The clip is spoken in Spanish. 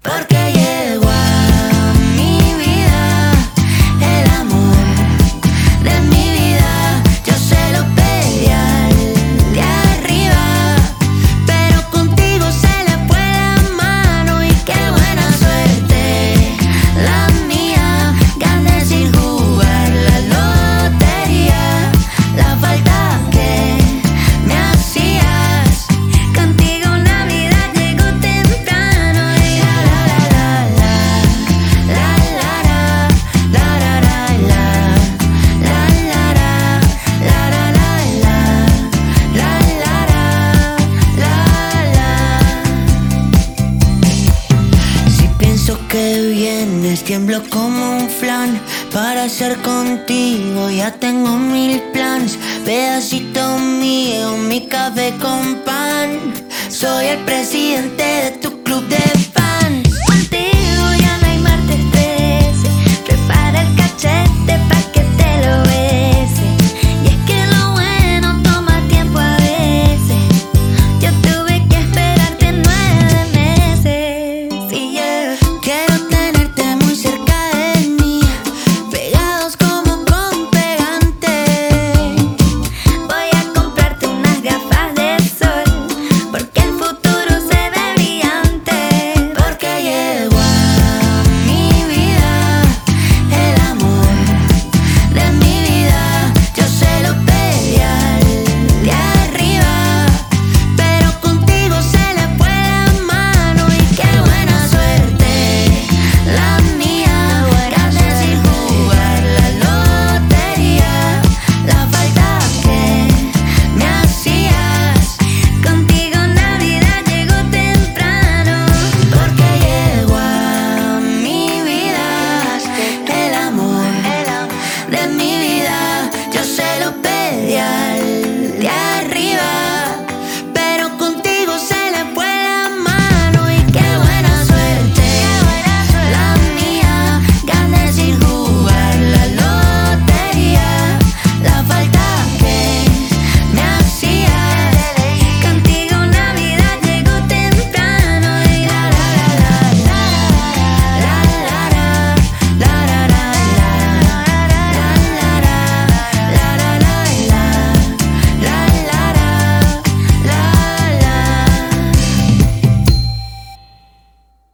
Porque llegó a mi vida el amor de mi vida. Yo se lo pedí al de arriba, pero contigo se le fue la mano. Y qué buena suerte la mía, gané sin jugar la lotería. La falta que me hacías, contigo Navidad llegó temprano. Y si pienso que vienes, tiemblo como un flan. Para ser contigo ya tengo 1000 plans. Pedacito mío, mi café con pan. Soy el presidente de tu club de